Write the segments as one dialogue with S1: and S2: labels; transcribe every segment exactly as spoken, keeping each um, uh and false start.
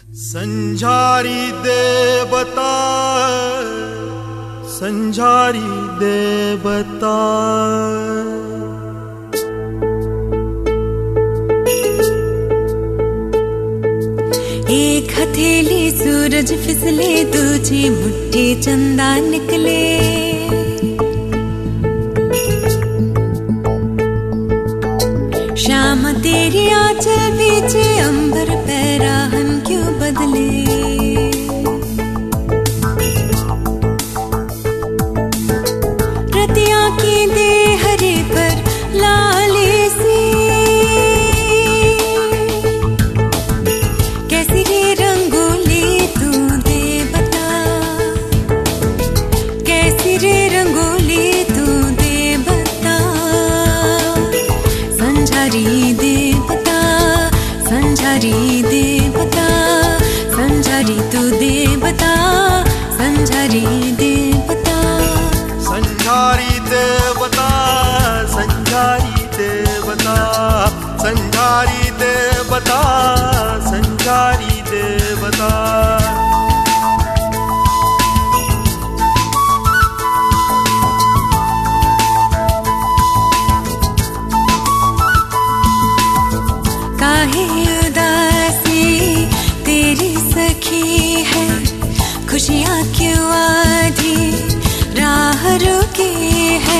S1: संझारी देवता संझारी देवता
S2: एक हथेली सूरज फिसले, दूजी मुट्ठी चंदा निकले। शाम तेरी आंचल बीचे, अंबर पैराहन क्यों बदले। रतियां की दे हरे पर लाले सी, कैसी रे रंगोली तू दे बता, कैसी रे रंगोली तू दे बता। संझारी देवता संझारी देवता, संझारी तू देवता संझारी देवता।
S1: संझारी देवता संझारी देवता, संझारी देवता संझारी देवता।
S2: काहे उदासी तेरी सखी है, खुशियाँ क्यों आधी राह रुकी है।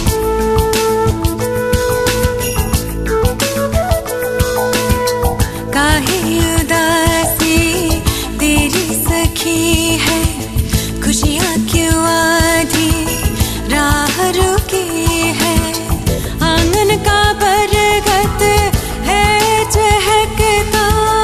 S2: काहे उदासी तेरी सखी है, खुशियाँ क्यों आधी राह रुकी है। आंगन का बरगद है चहकता,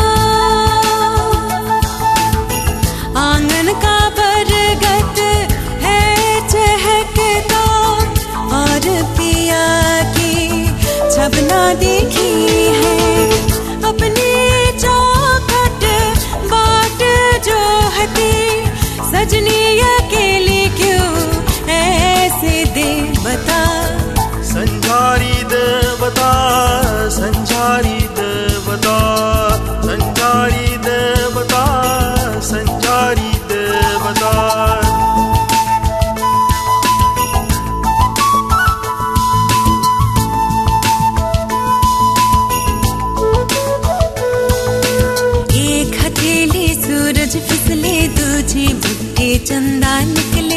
S2: आंगन का बरगद है चहकता। और पिया की छबना देखी है, अपनी चौखट बाट जो हती। सजनी अकेली क्यों ऐसे दे बता।
S1: संझारी देवता संझारी देवता, संझारी देवता संझारी देवता।
S2: एक हथेली सूरज फिसले, दूजी मुट्ठी चंदा निकले।